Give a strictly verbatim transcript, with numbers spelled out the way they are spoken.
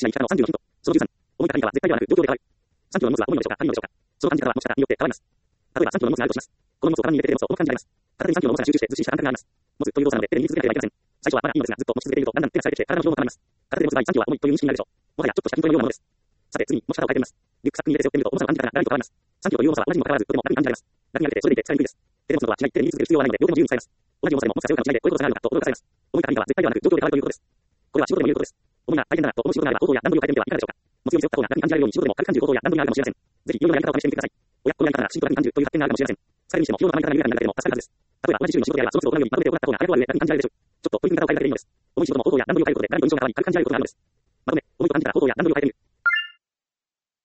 しない力のさんじゅうのヒント。そのじゅうさん、思いた感が絶対ではなく状況で変わる。さんじゅうの荷物は重いのでしょうか、軽いのでしょうか。その感じ方は持ち方によって変わります。例えばさんじゅうの荷物があるとします。この荷物を体に入れて手で持つとこの感じがあります。片手にさんじゅうの荷物が集中してずっしりした感覚があります。持つという動作なので手で握り続けなければいけません。最初はまだいいのですが、ずっと持ち続けているとだんだん手が疲れてきて体の疲労も変わります。片手で持つ場合さんじゅうは重いという認識になるでしょう。もはやちょっとした筋トレのようなものです。さて次に持ち方を変えてみます。リュックサックに入れて背負ってみると重さの感じ方がガラリと変わります。さんじゅうという重さは同じにもかかわらずとても楽に感じられます。楽になれてそれでいて使いにくいです。手で持つのとは違い手で握り続ける必要はないので両手も自由に使えます。同じ重さでも持つか背負うかの違いでどういうことがあるのかと驚かされます。重いか軽いかは絶対ではなく状況で変わるということです。これは仕事でも言えることです。重いが大変だなと思う仕事があれば構造や段取りを変えてみてはいかがでしょうか。持つように背負った方が楽に感じられるように仕事でも軽く感じる構造や段取りがあるかもしれません。ぜひいろいろなやり方を試してみてください。おや、このやり方がきちんと楽に感じるという発見があるかもしれません。疲れにしても日頃のたまにから見るからになるだけでも助かるはずです。例えば同じ種類の仕事であればその都度行うようにまとめて行った方が早く終わる上楽に感じられるでしょう。ちょっと取り組み方を変えるだけでいいのです。重い仕事も構造や段取りを変えることでガラリと印象が変わり軽く感じられることがあるのです。まとめ、重いと感じたら構造や段取りを変えてみる。